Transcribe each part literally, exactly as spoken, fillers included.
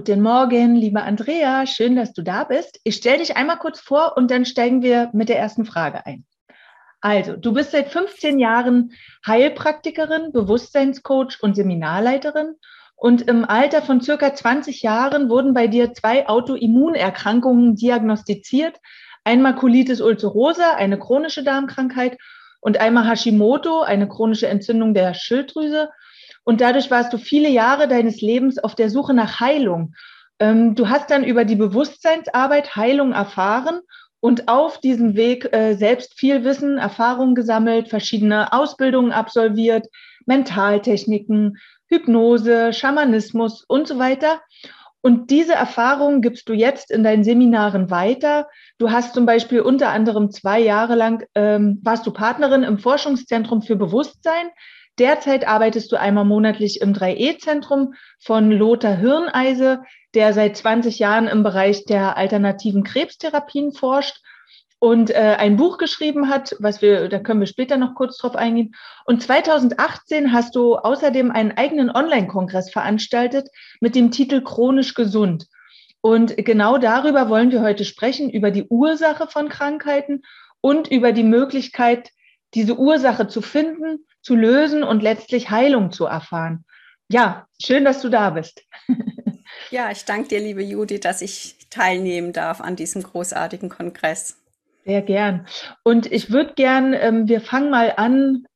Guten Morgen, liebe Andrea. Schön, dass du da bist. Ich stelle dich einmal kurz vor und dann steigen wir mit der ersten Frage ein. Also, du bist seit fünfzehn Jahren Heilpraktikerin, Bewusstseinscoach und Seminarleiterin. Und im Alter von circa zwanzig Jahren wurden bei dir zwei Autoimmunerkrankungen diagnostiziert. Einmal Colitis ulcerosa, eine chronische Darmkrankheit, und einmal Hashimoto, eine chronische Entzündung der Schilddrüse. Und dadurch warst du viele Jahre deines Lebens auf der Suche nach Heilung. Ähm, du hast dann über die Bewusstseinsarbeit Heilung erfahren und auf diesem Weg äh, selbst viel Wissen, Erfahrung gesammelt, verschiedene Ausbildungen absolviert, Mentaltechniken, Hypnose, Schamanismus und so weiter. Und diese Erfahrungen gibst du jetzt in deinen Seminaren weiter. Du hast zum Beispiel unter anderem zwei Jahre lang, ähm, warst du Partnerin im Forschungszentrum für Bewusstsein. Derzeit arbeitest du einmal monatlich im drei E-Zentrum von Lothar Hirneise, der seit zwanzig Jahren im Bereich der alternativen Krebstherapien forscht und äh, ein Buch geschrieben hat, was wir, da können wir später noch kurz drauf eingehen. Und zweitausendachtzehn hast du außerdem einen eigenen Online-Kongress veranstaltet mit dem Titel Chronisch gesund. Und genau darüber wollen wir heute sprechen, über die Ursache von Krankheiten und über die Möglichkeit, diese Ursache zu finden, zu lösen und letztlich Heilung zu erfahren. Ja, schön, dass du da bist. Ja, ich danke dir, liebe Judith, dass ich teilnehmen darf an diesem großartigen Kongress. Sehr gern. Und ich würde gern, ähm, wir fangen mal an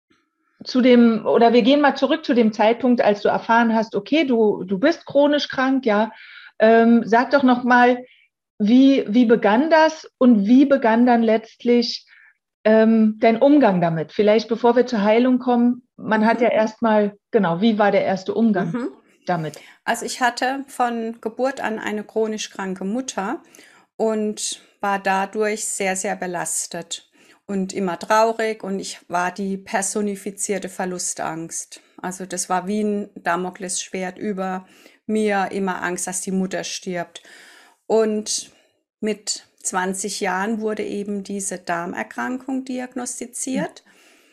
zu dem, oder wir gehen mal zurück zu dem Zeitpunkt, als du erfahren hast, okay, du, du bist chronisch krank, ja. Ähm, sag doch noch mal, wie, wie begann das und wie begann dann letztlich ähm, dein Umgang damit? Vielleicht bevor wir zur Heilung kommen, man hat ja Mhm. erstmal, genau, wie war der erste Umgang Mhm. damit? Also ich hatte von Geburt an eine chronisch kranke Mutter und war dadurch sehr, sehr belastet und immer traurig, und ich war die personifizierte Verlustangst. Also das war wie ein Damoklesschwert über mir, immer Angst, dass die Mutter stirbt. Und mit zwanzig Jahren wurde eben diese Darmerkrankung diagnostiziert.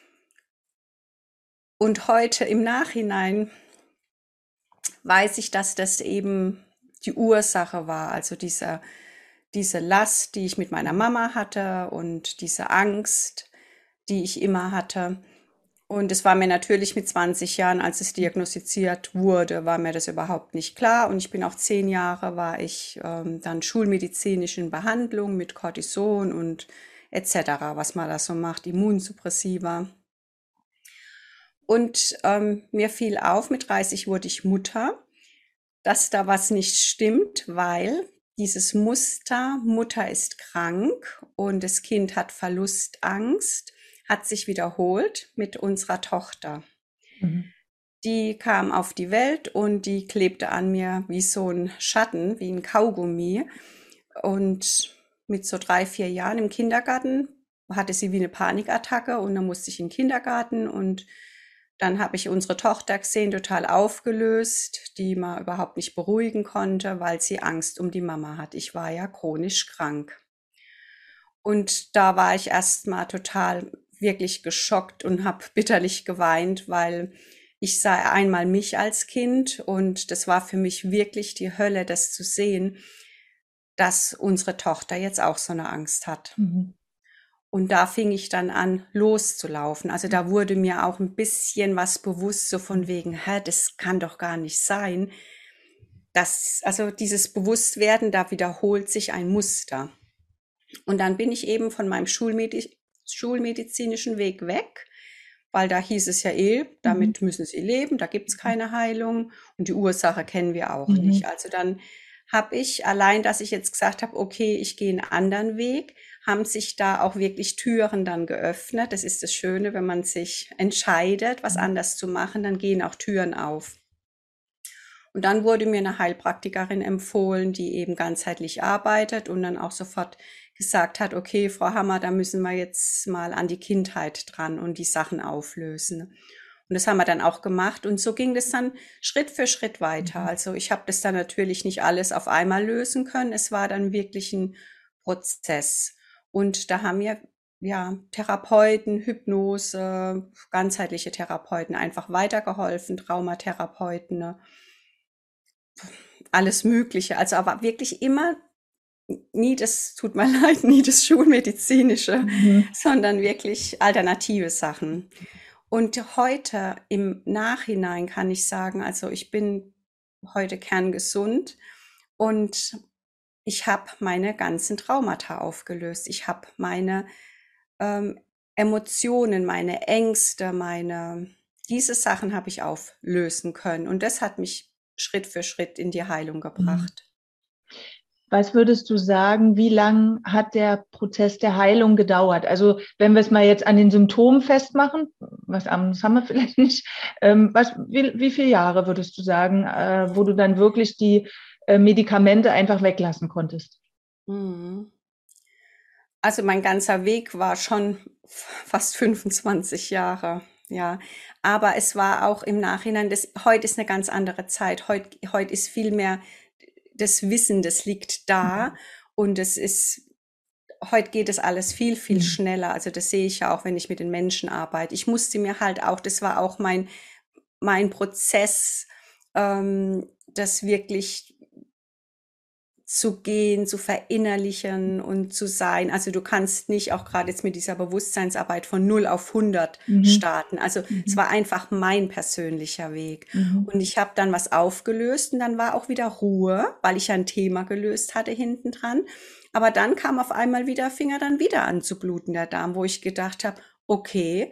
Und heute im Nachhinein weiß ich, dass das eben die Ursache war. Also diese, diese Last, die ich mit meiner Mama hatte, und diese Angst, die ich immer hatte. Und es war mir natürlich mit zwanzig Jahren, als es diagnostiziert wurde, war mir das überhaupt nicht klar. Und ich bin auch zehn Jahre, war ich ähm, dann schulmedizinisch in Behandlung mit Cortison und et cetera, was man da so macht, Immunsuppressiva. Und ähm, mir fiel auf, mit dreißig wurde ich Mutter, dass da was nicht stimmt, weil dieses Muster, Mutter ist krank und das Kind hat Verlustangst, hat sich wiederholt mit unserer Tochter. Mhm. Die kam auf die Welt und die klebte an mir wie so ein Schatten, wie ein Kaugummi. Und mit so drei, vier Jahren im Kindergarten hatte sie wie eine Panikattacke, und dann musste ich in den Kindergarten, und dann habe ich unsere Tochter gesehen, total aufgelöst, die man überhaupt nicht beruhigen konnte, weil sie Angst um die Mama hat. Ich war ja chronisch krank. Und da war ich erst mal total wirklich geschockt und habe bitterlich geweint, weil ich sah einmal mich als Kind, und das war für mich wirklich die Hölle, das zu sehen, dass unsere Tochter jetzt auch so eine Angst hat. Mhm. Und da fing ich dann an, loszulaufen. Also da wurde mir auch ein bisschen was bewusst, so von wegen, hä, das kann doch gar nicht sein. Das, also dieses Bewusstwerden, da wiederholt sich ein Muster. Und dann bin ich eben von meinem Schulmedi schulmedizinischen Weg weg, weil da hieß es ja eh, Mhm. damit müssen sie leben, da gibt's keine Heilung, und die Ursache kennen wir auch nicht. Mhm. Also dann habe ich, allein, dass ich jetzt gesagt habe, okay, ich gehe einen anderen Weg, haben sich da auch wirklich Türen dann geöffnet. Das ist das Schöne, wenn man sich entscheidet, was Mhm. anders zu machen, dann gehen auch Türen auf. Und dann wurde mir eine Heilpraktikerin empfohlen, die eben ganzheitlich arbeitet und dann auch sofort gesagt hat, okay, Frau Hammer, da müssen wir jetzt mal an die Kindheit dran und die Sachen auflösen. Und das haben wir dann auch gemacht, und so ging das dann Schritt für Schritt weiter. Mhm. Also ich habe das dann natürlich nicht alles auf einmal lösen können. Es war dann wirklich ein Prozess. Und da haben mir ja Therapeuten, Hypnose, ganzheitliche Therapeuten einfach weitergeholfen, Traumatherapeuten, ne? alles Mögliche. Also aber wirklich immer nie das, tut mir leid, nie das Schulmedizinische, Mhm. sondern wirklich alternative Sachen. Und heute im Nachhinein kann ich sagen, also ich bin heute kerngesund und ich habe meine ganzen Traumata aufgelöst. Ich habe meine ähm, Emotionen, meine Ängste, meine, diese Sachen habe ich auflösen können. Und das hat mich Schritt für Schritt in die Heilung Mhm. gebracht. Was würdest du sagen, wie lang hat der Prozess der Heilung gedauert? Also wenn wir es mal jetzt an den Symptomen festmachen, was anderes haben wir vielleicht nicht, ähm, was, wie, wie viele Jahre würdest du sagen, äh, wo du dann wirklich die äh, Medikamente einfach weglassen konntest? Mhm. Also mein ganzer Weg war schon fast fünfundzwanzig Jahre, ja. Aber es war auch im Nachhinein, das, heute ist eine ganz andere Zeit. Heute, heute ist viel mehr das Wissen, das liegt da und es ist, heute geht es alles viel, viel Mhm. schneller. Also das sehe ich ja auch, wenn ich mit den Menschen arbeite. Ich musste mir halt auch, das war auch mein, mein Prozess, ähm, das wirklich zu gehen, zu verinnerlichen und zu sein. Also du kannst nicht auch gerade jetzt mit dieser Bewusstseinsarbeit von null auf hundert Mhm. starten. Also es Mhm. war einfach mein persönlicher Weg. Mhm. Und ich habe dann was aufgelöst und dann war auch wieder Ruhe, weil ich ja ein Thema gelöst hatte hinten dran. Aber dann kam auf einmal wieder, fing er dann wieder an zu bluten, der Darm, wo ich gedacht habe, okay,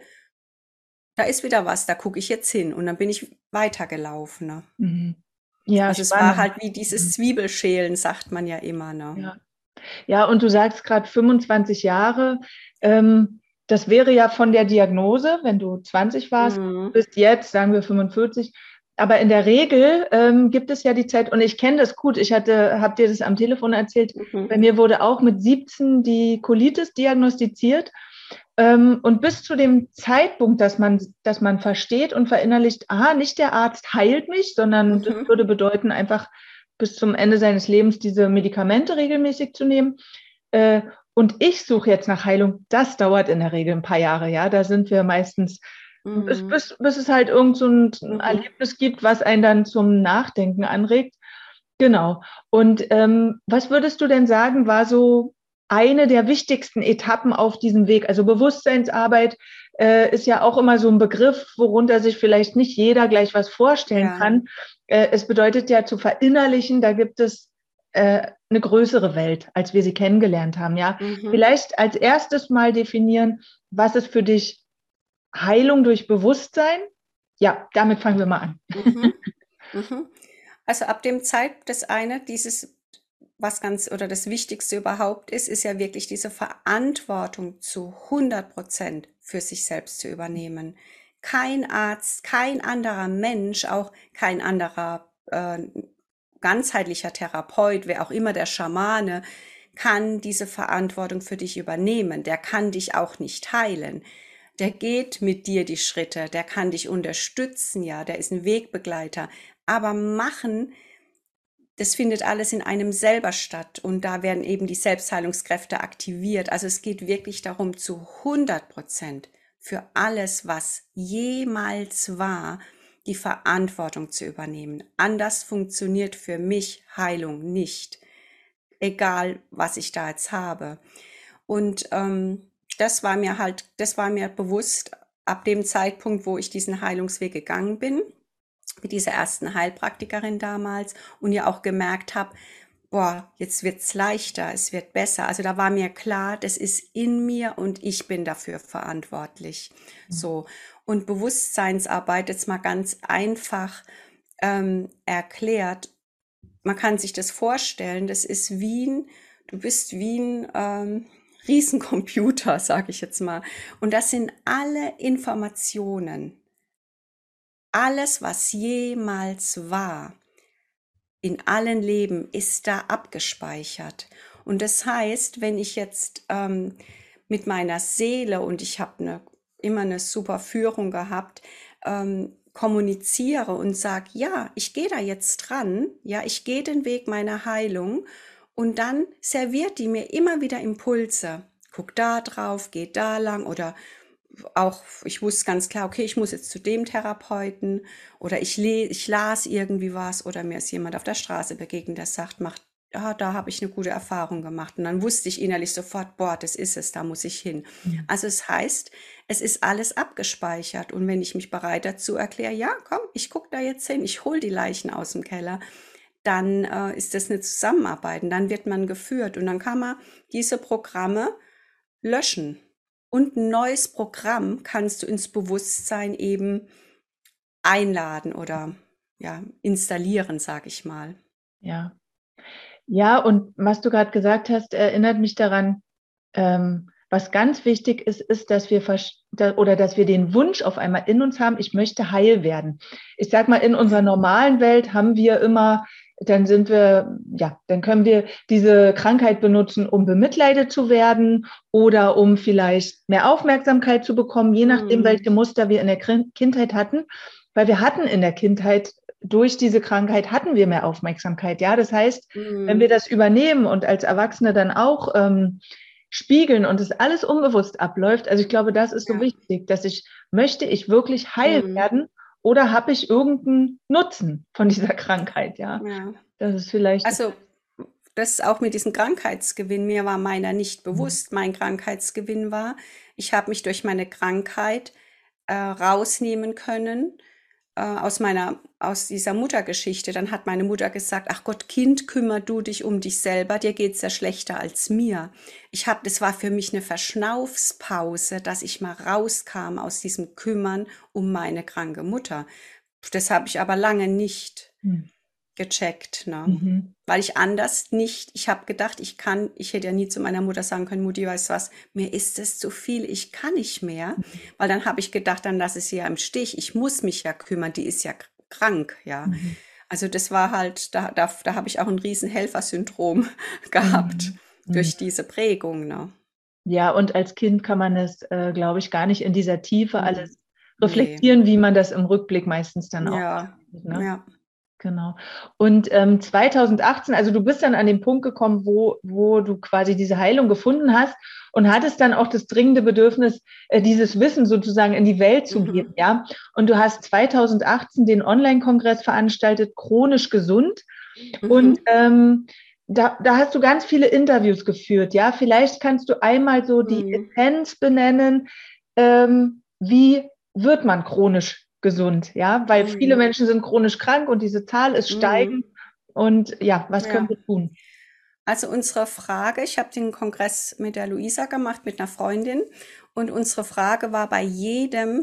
da ist wieder was, da gucke ich jetzt hin. Und dann bin ich weitergelaufen. Ne? Mhm. Ja, Also es war spannend. halt wie dieses Mhm. Zwiebelschälen, sagt man ja immer. Ne? Ja. Ja, und du sagst gerade fünfundzwanzig Jahre. Ähm, das wäre ja von der Diagnose, wenn du zwanzig warst, Mhm. bis jetzt, sagen wir fünfundvierzig. Aber in der Regel ähm, gibt es ja die Zeit, und ich kenne das gut, ich hatte, habe dir das am Telefon erzählt, Mhm. bei mir wurde auch mit siebzehn die Colitis diagnostiziert. Ähm, und bis zu dem Zeitpunkt, dass man, dass man versteht und verinnerlicht, aha, nicht der Arzt heilt mich, sondern das Mhm. würde bedeuten, einfach bis zum Ende seines Lebens diese Medikamente regelmäßig zu nehmen. Äh, und ich suche jetzt nach Heilung. Das dauert in der Regel ein paar Jahre, ja. Da sind wir meistens, bis, Mhm. bis, bis es halt irgend so ein Mhm. Erlebnis gibt, was einen dann zum Nachdenken anregt. Genau. Und ähm, was würdest du denn sagen, war so eine der wichtigsten Etappen auf diesem Weg? Also Bewusstseinsarbeit äh, ist ja auch immer so ein Begriff, worunter sich vielleicht nicht jeder gleich was vorstellen Ja. kann. Äh, es bedeutet ja zu verinnerlichen, da gibt es äh, eine größere Welt, als wir sie kennengelernt haben. Ja, Mhm. vielleicht als erstes mal definieren, was ist für dich Heilung durch Bewusstsein? Ja, damit fangen wir mal an. Mhm. Mhm. Also ab dem Zeit, das eine, dieses, was ganz oder das Wichtigste überhaupt ist, ist ja wirklich diese Verantwortung zu hundert Prozent für sich selbst zu übernehmen. Kein Arzt, kein anderer Mensch, auch kein anderer äh, ganzheitlicher Therapeut, wer auch immer der Schamane, kann diese Verantwortung für dich übernehmen. Der kann dich auch nicht heilen. Der geht mit dir die Schritte, der kann dich unterstützen, ja, der ist ein Wegbegleiter. Aber machen, das findet alles in einem selber statt und da werden eben die Selbstheilungskräfte aktiviert. Also es geht wirklich darum, zu hundert Prozent für alles, was jemals war, die Verantwortung zu übernehmen. Anders funktioniert für mich Heilung nicht, egal was ich da jetzt habe. Und ähm, das war mir halt, das war mir bewusst ab dem Zeitpunkt, wo ich diesen Heilungsweg gegangen bin, mit dieser ersten Heilpraktikerin damals und ja auch gemerkt habe, boah, jetzt wird's leichter, es wird besser. Also da war mir klar, das ist in mir und ich bin dafür verantwortlich. So. Und Bewusstseinsarbeit jetzt mal ganz einfach ähm, erklärt. Man kann sich das vorstellen, das ist wie ein, du bist wie ein ähm, Riesencomputer, sage ich jetzt mal. Und das sind alle Informationen, alles, was jemals war, in allen Leben ist da abgespeichert. Und das heißt, wenn ich jetzt ähm, mit meiner Seele, und ich habe eine, immer eine super Führung gehabt, ähm, kommuniziere und sage, ja, ich gehe da jetzt dran, ja, ich gehe den Weg meiner Heilung und dann serviert die mir immer wieder Impulse. Guck da drauf, geh da lang oder auch, ich wusste ganz klar, okay, ich muss jetzt zu dem Therapeuten oder ich, le ich las irgendwie was oder mir ist jemand auf der Straße begegnet, der sagt, mach, ja, da habe ich eine gute Erfahrung gemacht. Und dann wusste ich innerlich sofort, boah, das ist es, da muss ich hin. Mhm. Also es heißt, es ist alles abgespeichert. Und wenn ich mich bereit dazu erkläre, ja, komm, ich gucke da jetzt hin, ich hole die Leichen aus dem Keller, dann äh, ist das eine Zusammenarbeit und dann wird man geführt und dann kann man diese Programme löschen. Und ein neues Programm kannst du ins Bewusstsein eben einladen oder ja, installieren, sage ich mal. Ja. Ja, und was du gerade gesagt hast, erinnert mich daran, ähm, was ganz wichtig ist, ist, dass wir vers- da- oder dass wir den Wunsch auf einmal in uns haben, ich möchte heil werden. Ich sag mal, in unserer normalen Welt haben wir immer, dann sind wir, ja, dann können wir diese Krankheit benutzen, um bemitleidet zu werden oder um vielleicht mehr Aufmerksamkeit zu bekommen, je nachdem, Mhm. welche Muster wir in der Krin- Kindheit hatten. Weil wir hatten in der Kindheit, durch diese Krankheit hatten wir mehr Aufmerksamkeit. Ja, das heißt, wenn wir Mhm. das übernehmen und als Erwachsene dann auch ähm, spiegeln und es alles unbewusst abläuft, also ich glaube, das ist so Ja. wichtig, dass ich, möchte ich wirklich heil Mhm. werden oder habe ich irgendeinen Nutzen von dieser Krankheit, ja? Ja. Das ist vielleicht, Also das ist auch mit diesem Krankheitsgewinn, mir war meiner nicht mhm. bewusst. Mein Krankheitsgewinn war, ich habe mich durch meine Krankheit äh, rausnehmen können äh, aus meiner, aus dieser Muttergeschichte. Dann hat meine Mutter gesagt, ach Gott, Kind, kümmer du dich um dich selber, dir geht's ja schlechter als mir. Ich habe, das war für mich eine Verschnaufspause, dass ich mal rauskam aus diesem Kümmern um meine kranke Mutter. Das habe ich aber lange nicht Mhm. gecheckt, ne? Mhm. Weil ich anders nicht, ich habe gedacht, ich kann, ich hätte ja nie zu meiner Mutter sagen können, Mutti, weißt du was, mir ist es zu viel, ich kann nicht mehr. Weil dann habe ich gedacht, dann lasse ich sie ja im Stich, ich muss mich ja kümmern, die ist ja k- krank, ja. Mhm. Also das war halt, da, da, da habe ich auch ein riesen Helfersyndrom gehabt Mhm. Mhm. durch diese Prägung, ne? Ja, und als Kind kann man es, äh, glaube ich, gar nicht in dieser Tiefe Mhm. alles Nee. reflektieren, wie man das im Rückblick meistens dann auch Ja, macht, ne? ja. Genau. Und ähm, zwanzig achtzehn, also du bist dann an den Punkt gekommen, wo, wo du quasi diese Heilung gefunden hast und hattest dann auch das dringende Bedürfnis, äh, dieses Wissen sozusagen in die Welt zu geben, Mhm. ja. Und du hast zwanzig achtzehn den Online-Kongress veranstaltet, Chronisch Gesund. Und Mhm. ähm, da, da hast du ganz viele Interviews geführt, ja. Vielleicht kannst du einmal so die Mhm. Essenz benennen, ähm, wie wird man chronisch gesund, ja, weil viele Mhm. Menschen sind chronisch krank und diese Zahl ist Mhm. steigend. Und ja, was können Ja. wir tun? Also unsere Frage, ich habe den Kongress mit der Luisa gemacht, mit einer Freundin, und unsere Frage war bei jedem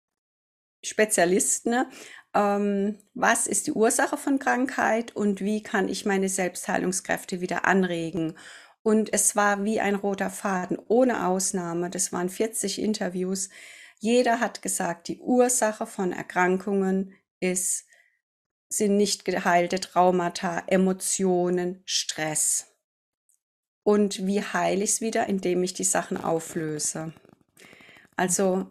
Spezialisten, ne, ähm, was ist die Ursache von Krankheit und wie kann ich meine Selbstheilungskräfte wieder anregen? Und es war wie ein roter Faden, ohne Ausnahme. Das waren vierzig Interviews. Jeder hat gesagt, die Ursache von Erkrankungen ist, sind nicht geheilte Traumata, Emotionen, Stress. Und wie heile ich es wieder? Indem ich die Sachen auflöse. Also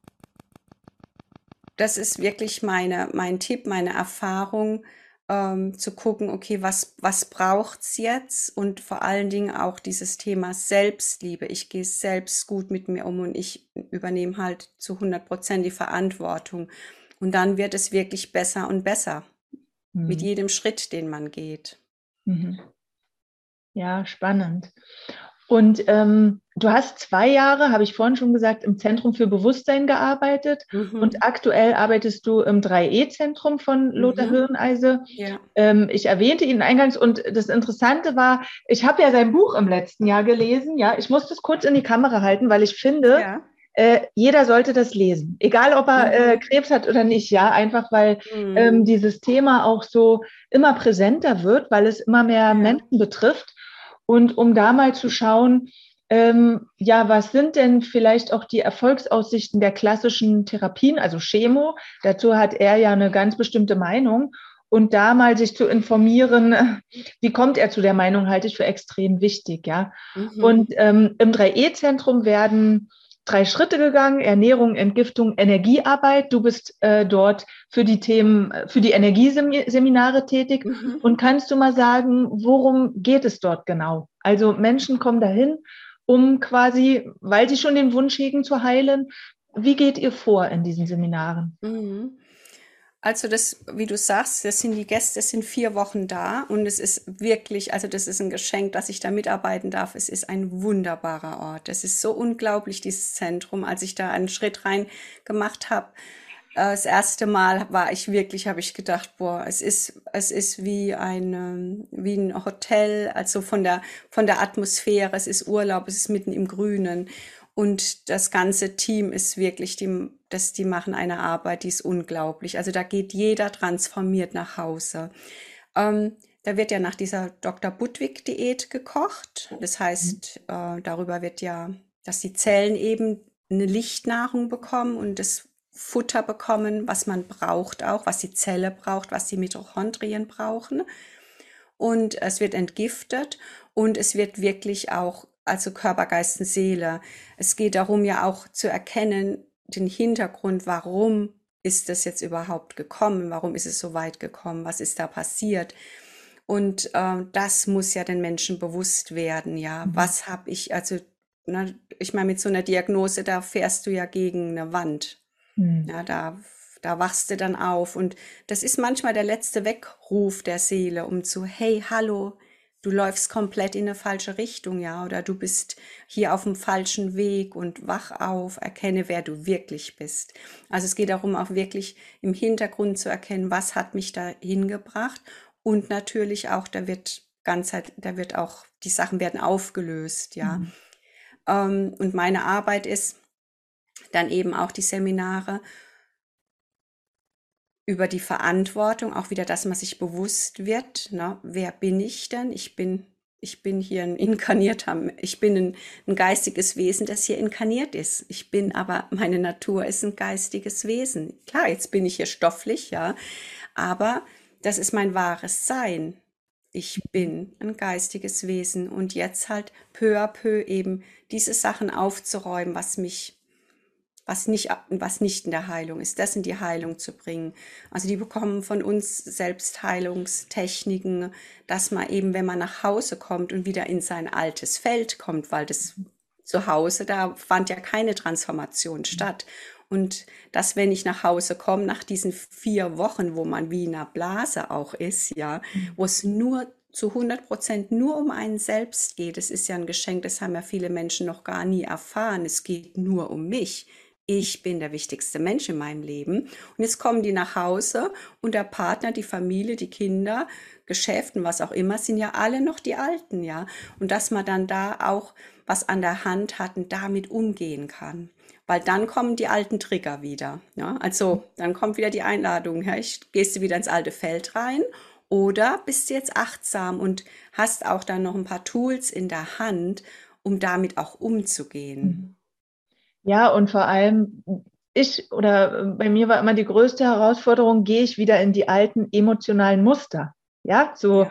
das ist wirklich meine, mein Tipp, meine Erfahrung, ähm, zu gucken, okay, was, was braucht's jetzt? Und vor allen Dingen auch dieses Thema Selbstliebe. Ich gehe selbst gut mit mir um und ich übernehme halt zu hundert Prozent die Verantwortung. Und dann wird es wirklich besser und besser mit Mhm. jedem Schritt, den man geht. Mhm. Ja, spannend. Und ähm, du hast zwei Jahre, habe ich vorhin schon gesagt, im Zentrum für Bewusstsein gearbeitet und Mhm. aktuell arbeitest du im drei E-Zentrum von Lothar Mhm. Hirneise. Ja. Ähm, ich erwähnte ihn eingangs und das Interessante war, ich habe ja sein Buch im letzten Jahr gelesen. Ja, ich muss das kurz in die Kamera halten, weil ich finde, Ja. äh, jeder sollte das lesen, egal ob er äh, Mhm. Krebs hat oder nicht. Ja, einfach weil Mhm. ähm, dieses Thema auch so immer präsenter wird, weil es immer mehr Ja. Menschen betrifft. Und um da mal zu schauen, ähm, ja, was sind denn vielleicht auch die Erfolgsaussichten der klassischen Therapien, also Chemo? Dazu hat er ja eine ganz bestimmte Meinung. Und da mal sich zu informieren, wie kommt er zu der Meinung, halte ich für extrem wichtig, ja. Mhm. Und ähm, im drei E-Zentrum werden drei Schritte gegangen: Ernährung, Entgiftung, Energiearbeit. Du bist äh, dort für die Themen, für die Energieseminare tätig. Mhm. Und kannst du mal sagen, worum geht es dort genau? Also Menschen kommen dahin, um quasi, weil sie schon den Wunsch hegen zu heilen, wie geht ihr vor in diesen Seminaren? Mhm. Also das, wie du sagst, das sind die Gäste, sind vier Wochen da und es ist wirklich, also das ist ein Geschenk, dass ich da mitarbeiten darf. Es ist ein wunderbarer Ort. Es ist so unglaublich, dieses Zentrum. Als ich da einen Schritt rein gemacht habe, äh, das erste Mal war ich wirklich, habe ich gedacht, boah, es ist, es ist wie ein, ähm, wie ein Hotel, also von der, von der Atmosphäre. Es ist Urlaub, es ist mitten im Grünen. Und das ganze Team ist wirklich, die, das, die machen eine Arbeit, die ist unglaublich. Also da geht jeder transformiert nach Hause. Ähm, da wird ja nach dieser Doktor Budwig-Diät gekocht. Das heißt, äh, darüber wird ja, dass die Zellen eben eine Lichtnahrung bekommen und das Futter bekommen, was man braucht auch, was die Zelle braucht, was die Mitochondrien brauchen. Und es wird entgiftet und es wird wirklich auch, also Körper, Geist und Seele. Es geht darum ja auch zu erkennen, den Hintergrund, warum ist das jetzt überhaupt gekommen, warum ist es so weit gekommen, was ist da passiert. Und äh, das muss ja den Menschen bewusst werden, ja. Mhm. Was habe ich, also, ne, ich meine, mit so einer Diagnose, da fährst du ja gegen eine Wand. Mhm. Ja, da, da wachst du dann auf. Und das ist manchmal der letzte Weckruf der Seele, um zu, hey, hallo, du läufst komplett in eine falsche Richtung, ja, oder du bist hier auf dem falschen Weg und wach auf, erkenne, wer du wirklich bist. Also es geht darum, auch wirklich im Hintergrund zu erkennen, was hat mich da hingebracht. Und natürlich auch, da wird Ganzheit, da wird auch, die Sachen werden aufgelöst, ja. Mhm. Ähm, und meine Arbeit ist dann eben auch die Seminare über die Verantwortung, auch wieder, dass man sich bewusst wird, ne? Wer bin ich denn? Ich bin, ich bin hier ein inkarnierter, ich bin ein, ein geistiges Wesen, das hier inkarniert ist. Ich bin aber, meine Natur ist ein geistiges Wesen. Klar, jetzt bin ich hier stofflich, ja, aber das ist mein wahres Sein. Ich bin ein geistiges Wesen und jetzt halt peu à peu eben diese Sachen aufzuräumen, was mich was nicht, was nicht in der Heilung ist, das in die Heilung zu bringen. Also die bekommen von uns Selbstheilungstechniken, dass man eben, wenn man nach Hause kommt und wieder in sein altes Feld kommt, weil das zu Hause, da fand ja keine Transformation statt. Und dass, wenn ich nach Hause komme, nach diesen vier Wochen, wo man wie in einer Blase auch ist, ja, wo es nur zu hundert Prozent nur um einen selbst geht. Das ist ja ein Geschenk, das haben ja viele Menschen noch gar nie erfahren. Es geht nur um mich. Ich bin der wichtigste Mensch in meinem Leben. Und jetzt kommen die nach Hause und der Partner, die Familie, die Kinder, Geschäften, was auch immer, sind ja alle noch die Alten, ja. Und dass man dann da auch was an der Hand hat und damit umgehen kann. Weil dann kommen die alten Trigger wieder. Ja? Also dann kommt wieder die Einladung, ja, ich, gehst du wieder ins alte Feld rein oder bist du jetzt achtsam und hast auch dann noch ein paar Tools in der Hand, um damit auch umzugehen. Mhm. Ja, und vor allem, ich oder äh, bei mir war immer die größte Herausforderung, gehe ich wieder in die alten emotionalen Muster. Ja, so Ja.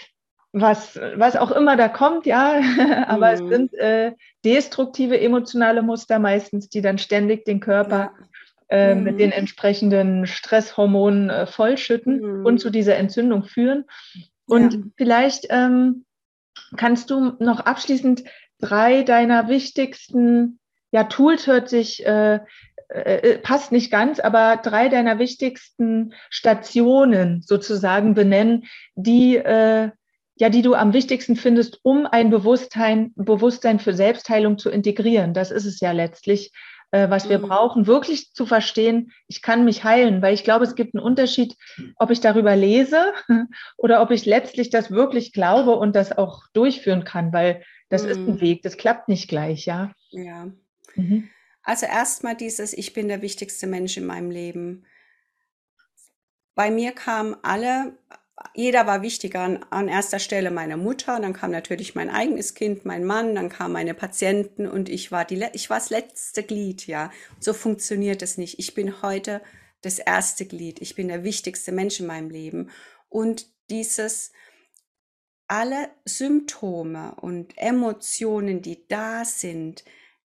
was, was auch immer da kommt, ja, aber es Mhm. sind äh, destruktive emotionale Muster meistens, die dann ständig den Körper Ja. äh, mit den Mhm. entsprechenden Stresshormonen äh, vollschütten und zu Mhm. dieser Entzündung führen. Ja. Und vielleicht ähm, kannst du noch abschließend drei deiner wichtigsten, ja, Tools hört sich, äh, äh, passt nicht ganz, aber drei deiner wichtigsten Stationen sozusagen benennen, die, äh, ja, die du am wichtigsten findest, um ein Bewusstsein, Bewusstsein für Selbstheilung zu integrieren. Das ist es ja letztlich, äh, was wir Mhm. brauchen, wirklich zu verstehen, ich kann mich heilen, weil ich glaube, es gibt einen Unterschied, ob ich darüber lese oder ob ich letztlich das wirklich glaube und das auch durchführen kann, weil das ist ein Mhm. Weg, das klappt nicht gleich, ja. Ja. Mhm. Also erstmal dieses, ich bin der wichtigste Mensch in meinem Leben. Bei mir kamen alle, jeder war wichtiger an, an erster Stelle meine Mutter, dann kam natürlich mein eigenes Kind, mein Mann, dann kamen meine Patienten und ich war die, le- ich war das letzte Glied, ja. So funktioniert es nicht. Ich bin heute das erste Glied. Ich bin der wichtigste Mensch in meinem Leben. Und dieses, alle Symptome und Emotionen, die da sind,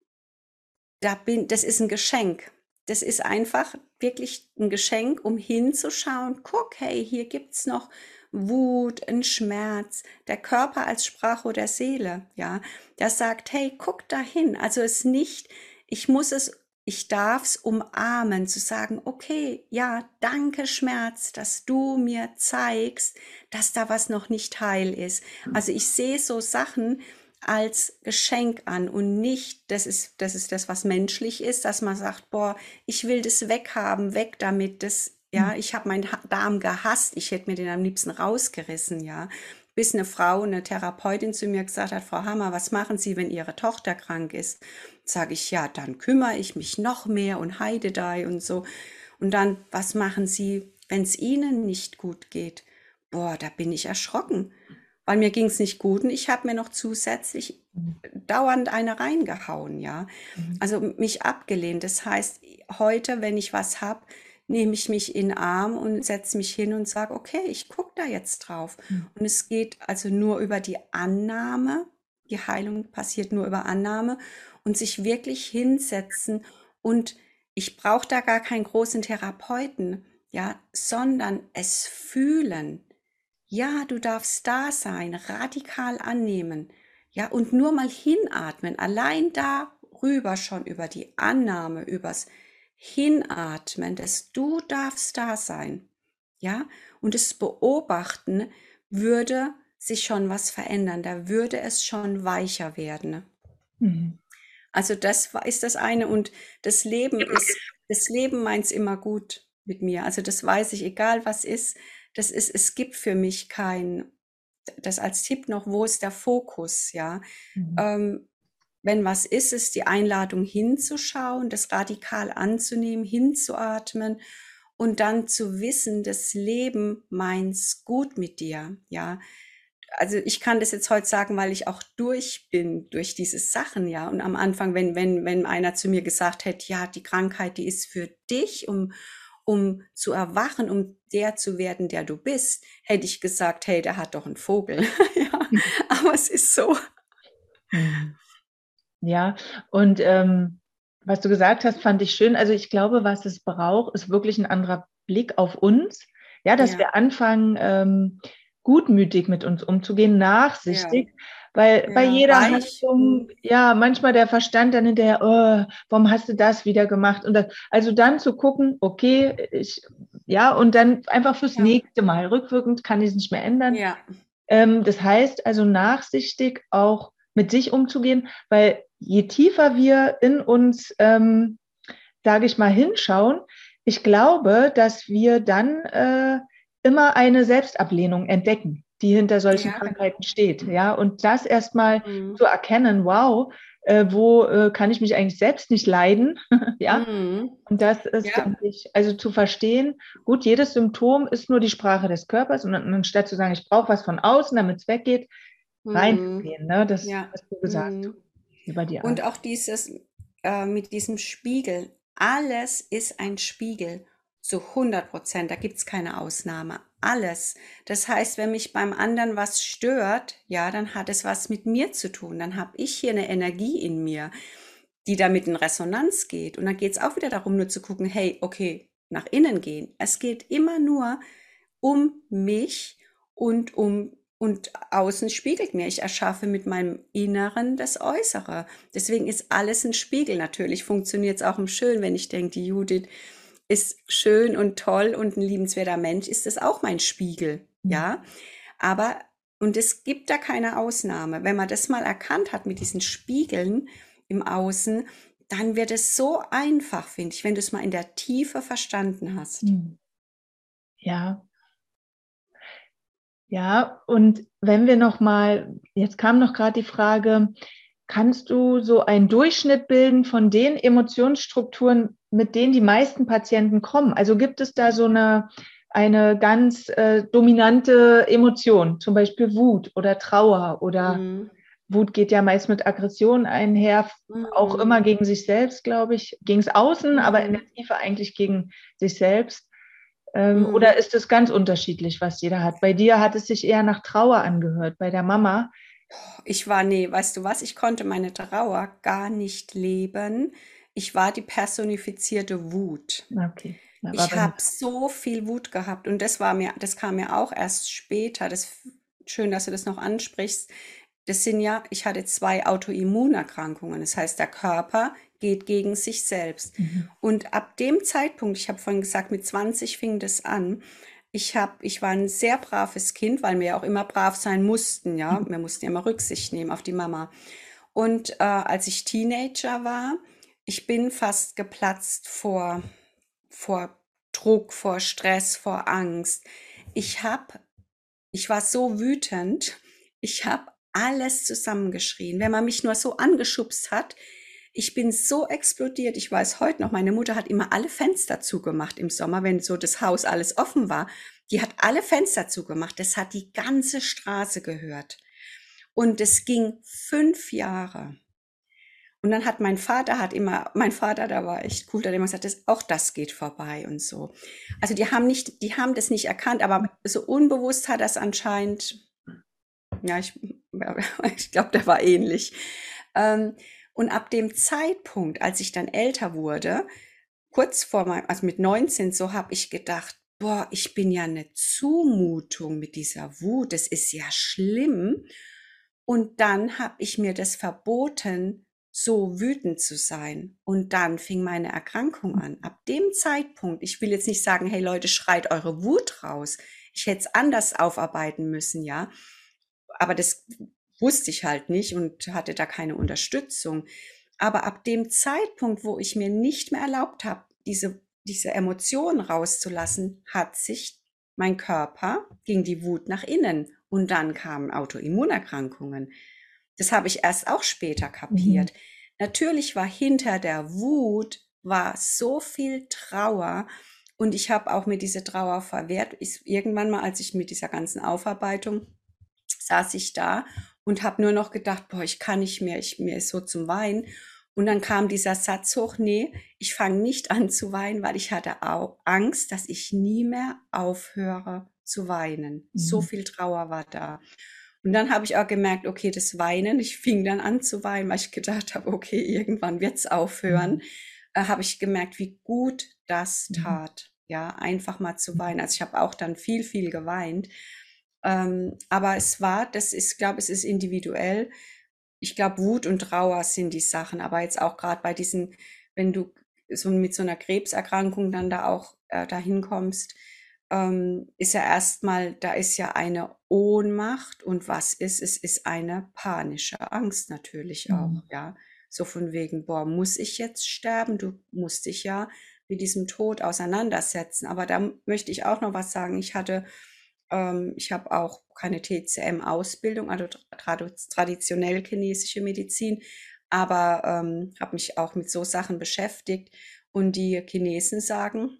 da bin, das ist ein Geschenk. Das ist einfach wirklich ein Geschenk, um hinzuschauen. Guck, hey, hier gibt's noch Wut, ein Schmerz, der Körper als Sprachrohr der Seele, ja. Der sagt, hey, guck dahin. Also es nicht, ich muss es ich darf's umarmen, zu sagen, okay, ja, danke Schmerz, dass du mir zeigst, dass da was noch nicht heil ist. Also ich sehe so Sachen als Geschenk an und nicht, das ist, das ist das, was menschlich ist, dass man sagt, boah, ich will das weghaben, weg damit, das, ja, ich habe meinen Ha- Darm gehasst, ich hätte mir den am liebsten rausgerissen, ja. Bis eine Frau, eine Therapeutin zu mir gesagt hat, Frau Hammer, was machen Sie, wenn Ihre Tochter krank ist? Sage ich, ja, dann kümmere ich mich noch mehr und Heidedei und so. Und dann, was machen Sie, wenn es Ihnen nicht gut geht? Boah, da bin ich erschrocken, weil mir ging es nicht gut und ich habe mir noch zusätzlich Mhm. dauernd eine reingehauen, ja. Mhm. Also mich abgelehnt. Das heißt, heute, wenn ich was habe, nehme ich mich in den Arm und setze mich hin und sage, okay, ich gucke da jetzt drauf. Mhm. Und es geht also nur über die Annahme. Die Heilung passiert nur über Annahme und sich wirklich hinsetzen. Und ich brauche da gar keinen großen Therapeuten, ja, sondern es fühlen. Ja, du darfst da sein, radikal annehmen. Ja, und nur mal hinatmen. Allein darüber schon über die Annahme, übers Hinatmen, dass du darfst da sein. Ja, und das Beobachten würde sich schon was verändern. Da würde es schon weicher werden. Mhm. Also das war- ist das eine und das Leben ist, das Leben meint's immer gut mit mir. Also das weiß ich, egal was ist, das ist, es gibt für mich kein, das als Tipp noch, wo ist der Fokus, ja? Mhm. Ähm, wenn was ist, ist die Einladung hinzuschauen, das radikal anzunehmen, hinzuatmen und dann zu wissen, das Leben meint's gut mit dir, ja? Also ich kann das jetzt heute sagen, weil ich auch durch bin, durch diese Sachen, ja. Und am Anfang, wenn, wenn, wenn einer zu mir gesagt hätte, ja, die Krankheit, die ist für dich, um, um zu erwachen, um der zu werden, der du bist, hätte ich gesagt, hey, der hat doch einen Vogel. Ja, aber es ist so. Mhm. Ja, und ähm, was du gesagt hast, fand ich schön. Also ich glaube, was es braucht, ist wirklich ein anderer Blick auf uns. Ja, dass Ja, wir anfangen, ähm, gutmütig mit uns umzugehen, ja, nachsichtig, weil bei ja, jeder weich. Handlung, Hm. ja, manchmal der Verstand dann hinterher, oh, warum hast du das wieder gemacht? Und das, also dann zu gucken, okay, ich, ja, und dann einfach fürs Ja, nächste Mal, rückwirkend kann ich es nicht mehr ändern. ja, Ähm, das heißt also nachsichtig auch mit sich umzugehen, weil je tiefer wir in uns, ähm, sage ich mal, hinschauen, ich glaube, dass wir dann äh, immer eine Selbstablehnung entdecken, die hinter solchen ja, genau. Krankheiten steht. Ja, und das erstmal Hm. zu erkennen, wow, äh, wo äh, kann ich mich eigentlich selbst nicht leiden? Ja, Hm. und das ist, Ja. denke ich, also zu verstehen, gut, jedes Symptom ist nur die Sprache des Körpers und anstatt zu sagen, ich brauche was von außen, damit es weggeht, Hm. reinzugehen, ne? Das Ja. hast du gesagt, Hm. über die Und Art. auch dieses äh, mit diesem Spiegel. Alles ist ein Spiegel. Zu hundert Prozent. Da gibt's keine Ausnahme. Alles. Das heißt, wenn mich beim anderen was stört, ja, dann hat es was mit mir zu tun. Dann habe ich hier eine Energie in mir, die damit in Resonanz geht. Und dann geht's auch wieder darum, nur zu gucken, hey, okay, nach innen gehen. Es geht immer nur um mich und um und außen spiegelt mir. Ich erschaffe mit meinem Inneren das Äußere. Deswegen ist alles ein Spiegel. Natürlich funktioniert es auch im Schön, wenn ich denke, die Judith ist schön und toll und ein liebenswerter Mensch, ist das auch mein Spiegel. Hm. Ja, aber und es gibt da keine Ausnahme. Wenn man das mal erkannt hat mit diesen Spiegeln im Außen, dann wird es so einfach, finde ich, wenn du es mal in der Tiefe verstanden hast. Hm. Ja, ja, und wenn wir noch mal, jetzt kam noch gerade die Frage, kannst du so einen Durchschnitt bilden von den Emotionsstrukturen, mit denen die meisten Patienten kommen? Also gibt es da so eine, eine ganz äh, dominante Emotion, zum Beispiel Wut oder Trauer oder Mhm. Wut geht ja meist mit Aggression einher, auch immer Mhm. gegen sich selbst, glaube ich, gegen das Außen, aber in der Mhm. Tiefe eigentlich gegen sich selbst. Ähm, oder Mhm. ist es ganz unterschiedlich, was jeder hat? Bei dir hat es sich eher nach Trauer angehört, bei der Mama. Ich war, nee, weißt du was? Ich konnte meine Trauer gar nicht leben. Ich war die personifizierte Wut. Okay, ja, war Ich bei mir. habe so viel Wut gehabt und das war mir, das kam mir auch erst später. Das schön, dass du das noch ansprichst. Das sind ja, ich hatte zwei Autoimmunerkrankungen. Das heißt, der Körper geht gegen sich selbst. Mhm. Und ab dem Zeitpunkt, ich habe vorhin gesagt, mit zwanzig fing das an. Ich hab, ich war ein sehr braves Kind, weil wir ja auch immer brav sein mussten, ja. Wir mussten ja immer Rücksicht nehmen auf die Mama. Und äh, als ich Teenager war, ich bin fast geplatzt vor, vor Druck, vor Stress, vor Angst. Ich hab, ich war so wütend, ich habe alles zusammengeschrien. Wenn man mich nur so angeschubst hat, ich bin so explodiert. Ich weiß heute noch, meine Mutter hat immer alle Fenster zugemacht im Sommer, wenn so das Haus alles offen war. Die hat alle Fenster zugemacht. Das hat die ganze Straße gehört. Und es ging fünf Jahre. Und dann hat mein Vater, hat immer, mein Vater, da war echt cool, der hat immer gesagt, das, auch das geht vorbei und so. Also die haben nicht, die haben das nicht erkannt, aber so unbewusst hat das anscheinend, ja, ich, ich glaube, der war ähnlich. Ähm, und ab dem Zeitpunkt, als ich dann älter wurde, kurz vor meinem, also mit neunzehn, so habe ich gedacht, boah, ich bin ja eine Zumutung mit dieser Wut, das ist ja schlimm. Und dann habe ich mir das verboten, so wütend zu sein. Und dann fing meine Erkrankung an. Ab dem Zeitpunkt, ich will jetzt nicht sagen, hey Leute, schreit eure Wut raus. Ich hätte es anders aufarbeiten müssen, ja. Aber das wusste ich halt nicht und hatte da keine Unterstützung. Aber ab dem Zeitpunkt, wo ich mir nicht mehr erlaubt habe, diese, diese Emotionen rauszulassen, hat sich mein Körper, ging die Wut nach innen. Und dann kamen Autoimmunerkrankungen. Das habe ich erst auch später kapiert. Mhm. Natürlich war hinter der Wut war so viel Trauer und ich habe auch mir diese Trauer verwehrt. Ich, irgendwann mal, als ich mit dieser ganzen Aufarbeitung saß ich da und habe nur noch gedacht, boah, ich kann nicht mehr, ich, mir ist so zum Weinen. Und dann kam dieser Satz hoch, nee, ich fange nicht an zu weinen, weil ich hatte auch Angst, dass ich nie mehr aufhöre zu weinen. Mhm. So viel Trauer war da. Und dann habe ich auch gemerkt, okay, das Weinen, ich fing dann an zu weinen, weil ich gedacht habe, okay, irgendwann wird's aufhören. Mhm. Äh, habe ich gemerkt, wie gut das tat, mhm. ja, einfach mal zu weinen. Also ich habe auch dann viel, viel geweint. Ähm, aber es war, das ist, glaube es ist individuell. Ich glaube, Wut und Trauer sind die Sachen. Aber jetzt auch gerade bei diesen, wenn du so mit so einer Krebserkrankung dann da auch äh, dahin kommst, ähm, ist ja erstmal, da ist ja eine Ohnmacht und was ist, es ist eine panische Angst natürlich auch, mhm. ja, so von wegen, boah, muss ich jetzt sterben? Du musst dich ja mit diesem Tod auseinandersetzen, aber da möchte ich auch noch was sagen, ich hatte, ähm, ich habe auch keine T C M-Ausbildung, also trad- traditionell chinesische Medizin, aber ähm, habe mich auch mit so Sachen beschäftigt und die Chinesen sagen,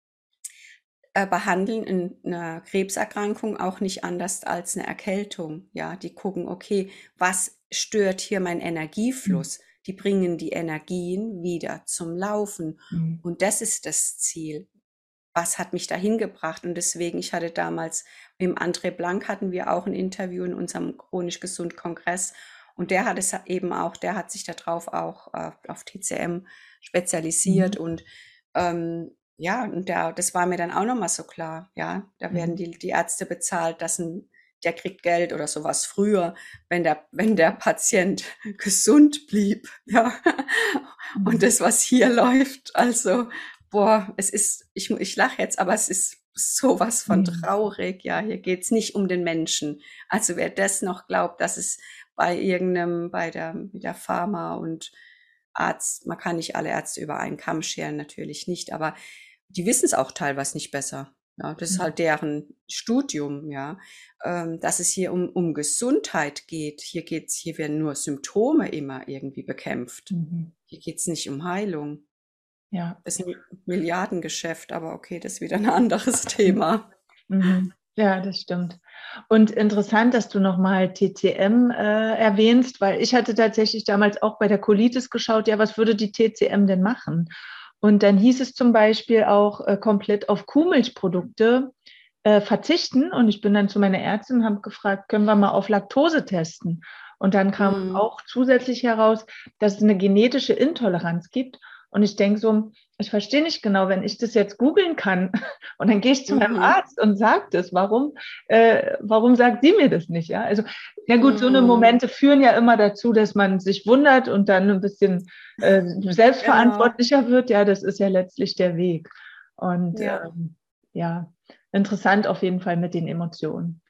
Äh, behandeln in einer Krebserkrankung auch nicht anders als eine Erkältung. Ja, die gucken, okay, was stört hier meinen Energiefluss? Mhm. Die bringen die Energien wieder zum Laufen. Mhm. Und das ist das Ziel. Was hat mich dahin gebracht? Und deswegen, ich hatte damals mit dem André Blank hatten wir auch ein Interview in unserem Chronisch Gesund Kongress. Und der hat es eben auch, der hat sich darauf auch äh, auf T C M spezialisiert. Mhm. Und ähm, ja, und der, das war mir dann auch nochmal so klar, ja, da werden die, die Ärzte bezahlt, dass ein, der kriegt Geld oder sowas früher, wenn der, wenn der Patient gesund blieb, ja. Und das, was hier läuft, also, boah, es ist, ich, ich lache jetzt, aber es ist sowas von traurig, ja, hier geht's nicht um den Menschen. Also wer das noch glaubt, dass es bei irgendeinem, bei der, mit der Pharma und Arzt, man kann nicht alle Ärzte über einen Kamm scheren, natürlich nicht, aber die wissen es auch teilweise nicht besser. Ja, das ist halt deren Studium, ja, ähm, dass es hier um, um Gesundheit geht. Hier geht's, hier werden nur Symptome immer irgendwie bekämpft. Mhm. Hier geht's nicht um Heilung. Ja. Das ist ein Milliardengeschäft, aber okay, das ist wieder ein anderes Thema. Mhm. Ja, das stimmt. Und interessant, dass du nochmal T C M äh, erwähnst, weil ich hatte tatsächlich damals auch bei der Colitis geschaut, ja, was würde die T C M denn machen? Und dann hieß es zum Beispiel auch äh, komplett auf Kuhmilchprodukte äh, verzichten. Und ich bin dann zu meiner Ärztin und habe gefragt, können wir mal auf Laktose testen? Und dann kam mhm. auch zusätzlich heraus, dass es eine genetische Intoleranz gibt. Und ich denke so, ich verstehe nicht genau, wenn ich das jetzt googeln kann und dann gehe ich zu meinem Mhm. Arzt und sage das, warum, äh, warum sagt sie mir das nicht? Ja, also, ja gut, so eine Mhm. Momente führen ja immer dazu, dass man sich wundert und dann ein bisschen äh, Genau. selbstverantwortlicher wird. Ja, das ist ja letztlich der Weg. Und Ja, ähm, ja, interessant auf jeden Fall mit den Emotionen.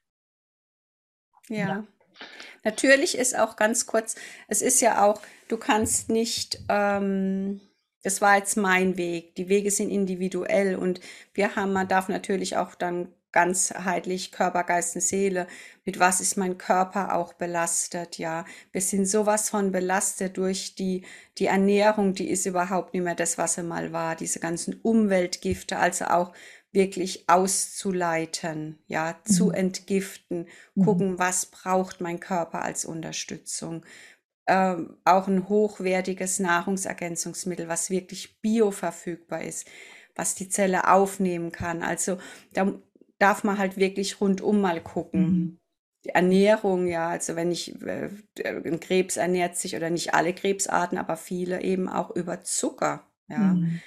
Ja. ja. Natürlich ist auch ganz kurz, es ist ja auch, du kannst nicht, ähm, das war jetzt mein Weg, die Wege sind individuell und wir haben, man darf natürlich auch dann ganzheitlich Körper, Geist und Seele, mit was ist mein Körper auch belastet, ja. Wir sind sowas von belastet durch die, die Ernährung, die ist überhaupt nicht mehr das, was sie mal war, diese ganzen Umweltgifte, also auch wirklich auszuleiten, ja, zu Mhm. entgiften, Mhm. gucken, was braucht mein Körper als Unterstützung. Ähm, auch ein hochwertiges Nahrungsergänzungsmittel, was wirklich bioverfügbar ist, was die Zelle aufnehmen kann. Also da darf man halt wirklich rundum mal gucken. Mhm. Die Ernährung, ja, also wenn ich, äh, ein Krebs ernährt sich oder nicht alle Krebsarten, aber viele eben auch über Zucker, ja. Mhm.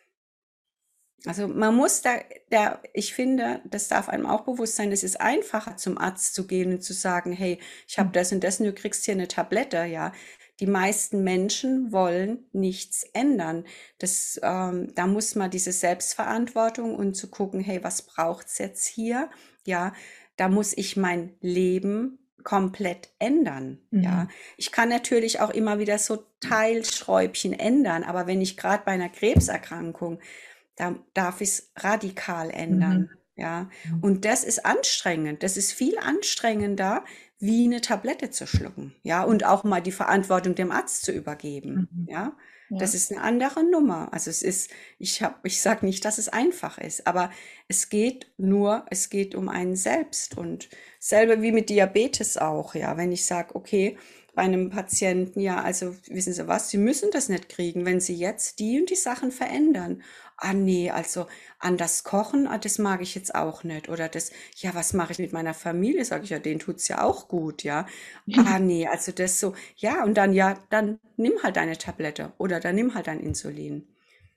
Also man muss da, da, ich finde, das darf einem auch bewusst sein, es ist einfacher zum Arzt zu gehen und zu sagen, hey, ich habe Mhm. das und das und du kriegst hier eine Tablette, ja. Die meisten Menschen wollen nichts ändern. Das, ähm, da muss man diese Selbstverantwortung und zu gucken, hey, was braucht's jetzt hier? Ja, da muss ich mein Leben komplett ändern. Ja, Mhm. ich kann natürlich auch immer wieder so Teilschräubchen ändern, aber wenn ich gerade bei einer Krebserkrankung da darf ich es radikal Mhm. ändern, ja. Und das ist anstrengend. Das ist viel anstrengender, wie eine Tablette zu schlucken, ja, und auch mal die Verantwortung dem Arzt zu übergeben, Mhm. ja. Das Ja. ist eine andere Nummer. Also es ist, ich habe, ich sage nicht, dass es einfach ist, aber es geht nur, es geht um einen selbst und selber wie mit Diabetes auch, ja. Wenn ich sage, okay, bei einem Patienten, ja, also wissen Sie was, Sie müssen das nicht kriegen, wenn Sie jetzt die und die Sachen verändern. Ah nee, also anders kochen, ah, das mag ich jetzt auch nicht. Oder das, ja, was mache ich mit meiner Familie? Sage ich, ja, denen tut's ja auch gut, ja. Ah nee, also das so, ja, und dann, ja, dann nimm halt deine Tablette oder dann nimm halt dein Insulin.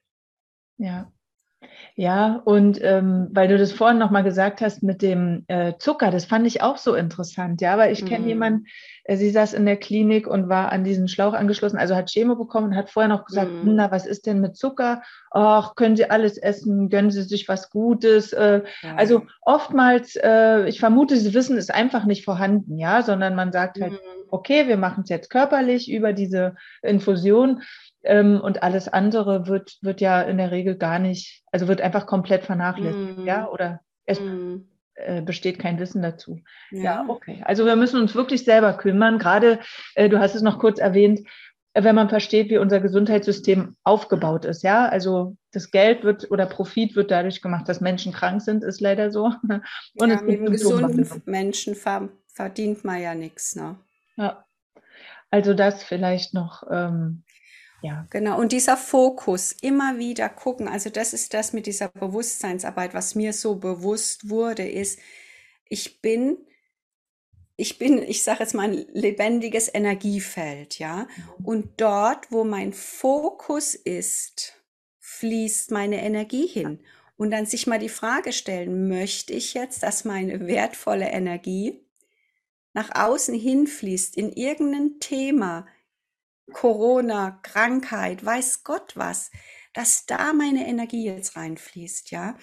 Ja. Ja, und ähm, weil du das vorhin nochmal gesagt hast mit dem äh, Zucker, das fand ich auch so interessant. Ja, aber ich kenne Mm, jemanden, äh, sie saß in der Klinik und war an diesen Schlauch angeschlossen, also hat Chemo bekommen und hat vorher noch gesagt, mm, "Hm, na, was ist denn mit Zucker? Ach, können Sie alles essen? Gönnen Sie sich was Gutes?" Äh, also ja. oftmals, äh, ich vermute, Sie wissen, ist einfach nicht vorhanden, ja, sondern man sagt halt, Mm, okay, wir machen es jetzt körperlich über diese Infusion. Ähm, und alles andere wird, wird ja in der Regel gar nicht, also wird einfach komplett vernachlässigt, ja, mm, oder es mm, äh, besteht kein Wissen dazu. Ja, ja. okay. Also wir müssen uns wirklich selber kümmern. Gerade, äh, du hast es noch kurz erwähnt, äh, wenn man versteht, wie unser Gesundheitssystem aufgebaut ist, ja. Also das Geld wird oder Profit wird dadurch gemacht, dass Menschen krank sind, ist leider so. Und Ja, es mit gibt dem gesunden Symptombehandlung. Menschen ver verdient man ja nichts, ne? Ja, also das vielleicht noch, ähm, ja. Genau, und dieser Fokus, immer wieder gucken, also das ist das mit dieser Bewusstseinsarbeit, was mir so bewusst wurde, ist, ich bin, ich bin, ich sage jetzt mal, ein lebendiges Energiefeld, ja. Und dort, wo mein Fokus ist, fließt meine Energie hin. Und dann sich mal die Frage stellen, möchte ich jetzt, dass meine wertvolle Energie nach außen hinfließt in irgendein Thema, Corona, Krankheit, weiß Gott was, dass da meine Energie jetzt reinfließt, ja?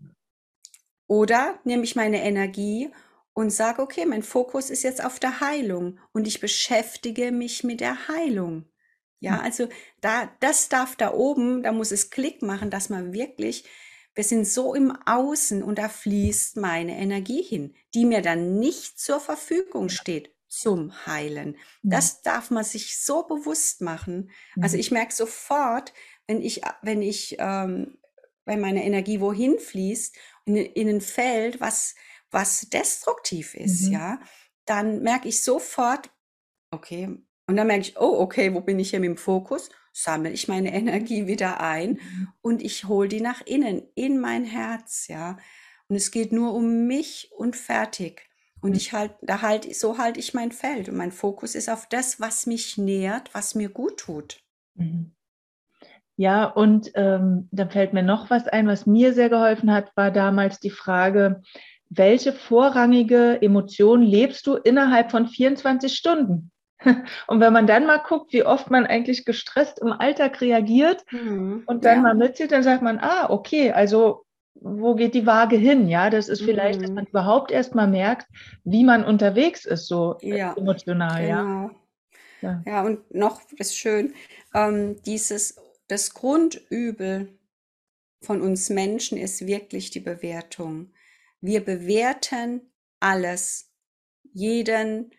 Oder nehme ich meine Energie und sage, okay, mein Fokus ist jetzt auf der Heilung und ich beschäftige mich mit der Heilung. Ja, also da, das darf da oben, da muss es Klick machen, dass man wirklich, wir sind so im Außen und da fließt meine Energie hin, die mir dann nicht zur Verfügung steht zum Heilen. Mhm. Das darf man sich so bewusst machen. Also Mhm. ich merke sofort, wenn ich, wenn ich, ähm, wenn meine Energie wohin fließt, in, in ein Feld, was, was destruktiv ist, Mhm. ja, dann merke ich sofort, okay, und dann merke ich, oh, okay, wo bin ich hier mit dem Fokus? Sammle ich meine Energie wieder ein Mhm. und ich hole die nach innen, in mein Herz, ja. Und es geht nur um mich und fertig. Und Mhm. ich halt, da halt, so halte ich mein Feld. Und mein Fokus ist auf das, was mich nährt, was mir gut tut. Mhm. Ja, und ähm, da fällt mir noch was ein, was mir sehr geholfen hat, war damals die Frage, welche vorrangige Emotion lebst du innerhalb von vierundzwanzig Stunden? Und wenn man dann mal guckt, wie oft man eigentlich gestresst im Alltag reagiert Mhm. und dann Ja. mal mitzählt, dann sagt man, ah, okay, also wo geht die Waage hin? Ja, das ist vielleicht, dass man Mhm. überhaupt erst mal merkt, wie man unterwegs ist, so äh, Ja, emotional, ja. genau. Ja. Ja, und noch ist schön, ähm, dieses, das Grundübel von uns Menschen ist wirklich die Bewertung. Wir bewerten alles, jeden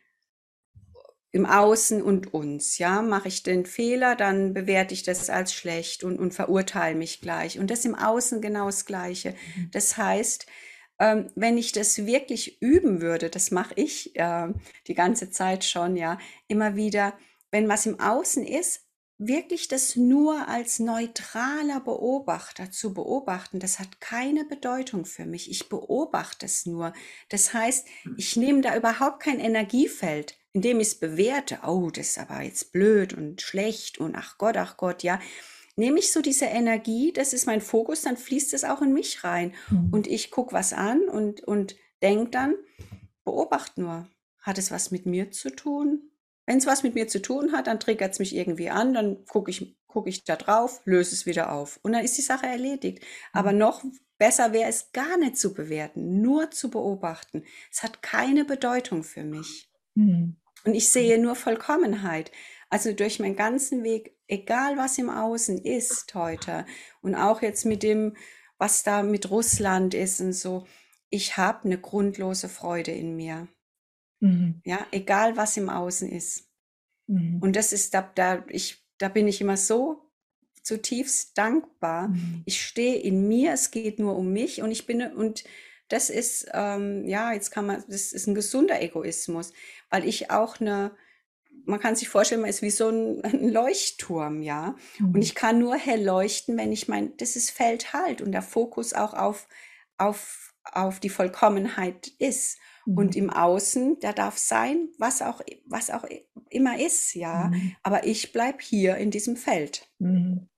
im Außen und uns. Ja, mache ich den Fehler, dann bewerte ich das als schlecht und, und verurteile mich gleich. Und das im Außen genau das Gleiche. Das heißt, ähm, wenn ich das wirklich üben würde, das mache ich äh, die ganze Zeit schon, ja, immer wieder, wenn was im Außen ist, wirklich das nur als neutraler Beobachter zu beobachten, das hat keine Bedeutung für mich. Ich beobachte es nur. Das heißt, ich nehme da überhaupt kein Energiefeld, indem ich es bewerte. Oh, das ist aber jetzt blöd und schlecht und ach Gott, ach Gott, ja. Nehme ich so diese Energie, das ist mein Fokus, dann fließt es auch in mich rein. Mhm. Und ich gucke was an und, und denke dann, beobachte nur. Hat es was mit mir zu tun? Wenn es was mit mir zu tun hat, dann triggert es mich irgendwie an, dann gucke ich, guck ich da drauf, löse es wieder auf. Und dann ist die Sache erledigt. Aber noch besser wäre es gar nicht zu bewerten, nur zu beobachten. Es hat keine Bedeutung für mich. Mhm. Und ich sehe nur Vollkommenheit. Also durch meinen ganzen Weg, egal was im Außen ist heute und auch jetzt mit dem, was da mit Russland ist und so, ich habe eine grundlose Freude in mir. Mhm. Ja, egal was im Außen ist. Mhm. Und das ist, da, da, ich, da bin ich immer so zutiefst dankbar. Mhm. Ich stehe in mir, es geht nur um mich und ich bin, und das ist, ähm, ja, jetzt kann man, das ist ein gesunder Egoismus, weil ich auch eine, man kann sich vorstellen, man ist wie so ein, ein Leuchtturm, ja. Und Mhm. ich kann nur hell leuchten, wenn ich mein, das ist Feld halt und der Fokus auch auf, auf, auf die Vollkommenheit ist. Und Mhm. im Außen, da darf sein, was auch, was auch immer ist, ja. Mhm. Aber ich bleib hier in diesem Feld. Mhm.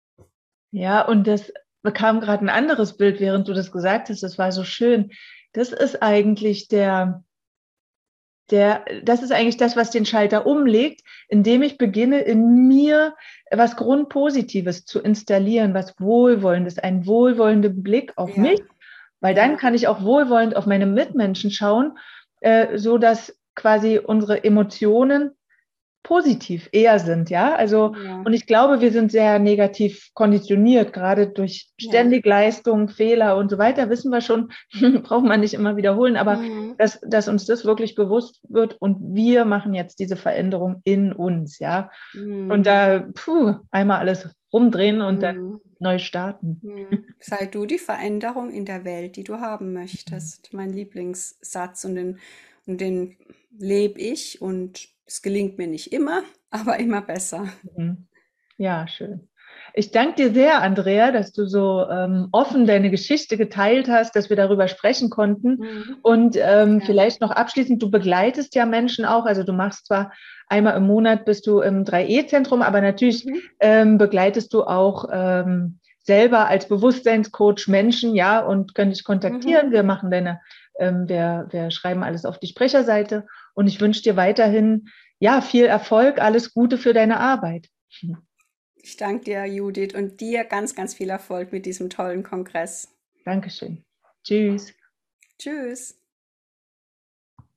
Ja, und das bekam gerade ein anderes Bild, während du das gesagt hast. Das war so schön. Das ist eigentlich der, der, das ist eigentlich das, was den Schalter umlegt, indem ich beginne, in mir was Grundpositives zu installieren, was Wohlwollendes, einen wohlwollenden Blick auf Ja, mich, weil dann ja, kann ich auch wohlwollend auf meine Mitmenschen schauen, äh, so dass quasi unsere Emotionen positiv eher sind, ja. Also, ja, und ich glaube, wir sind sehr negativ konditioniert, gerade durch ja. ständig Leistung, Fehler und so weiter, wissen wir schon, braucht man nicht immer wiederholen, aber Mhm. dass, dass uns das wirklich bewusst wird und wir machen jetzt diese Veränderung in uns, ja. Und Mhm. da, puh, einmal alles rumdrehen und dann Mhm. neu starten. Mhm. Sei du die Veränderung in der Welt, die du haben möchtest. Mein Lieblingssatz und den, und den lebe ich und es gelingt mir nicht immer, aber immer besser. Mhm. Ja, schön. Ich danke dir sehr, Andrea, dass du so ähm, offen deine Geschichte geteilt hast, dass wir darüber sprechen konnten. Mhm. Und ähm, Gerne. vielleicht noch abschließend, du begleitest ja Menschen auch, also du machst zwar einmal im Monat bist du im drei E-Zentrum, aber natürlich Mhm. ähm, begleitest du auch ähm, selber als Bewusstseinscoach Menschen, ja, und können dich Mhm. kontaktieren. Wir machen deine, ähm, wir, wir schreiben alles auf die Sprecherseite und ich wünsche dir weiterhin, ja, viel Erfolg, alles Gute für deine Arbeit. Ich danke dir, Judith, und dir ganz, ganz viel Erfolg mit diesem tollen Kongress. Dankeschön. Tschüss. Tschüss.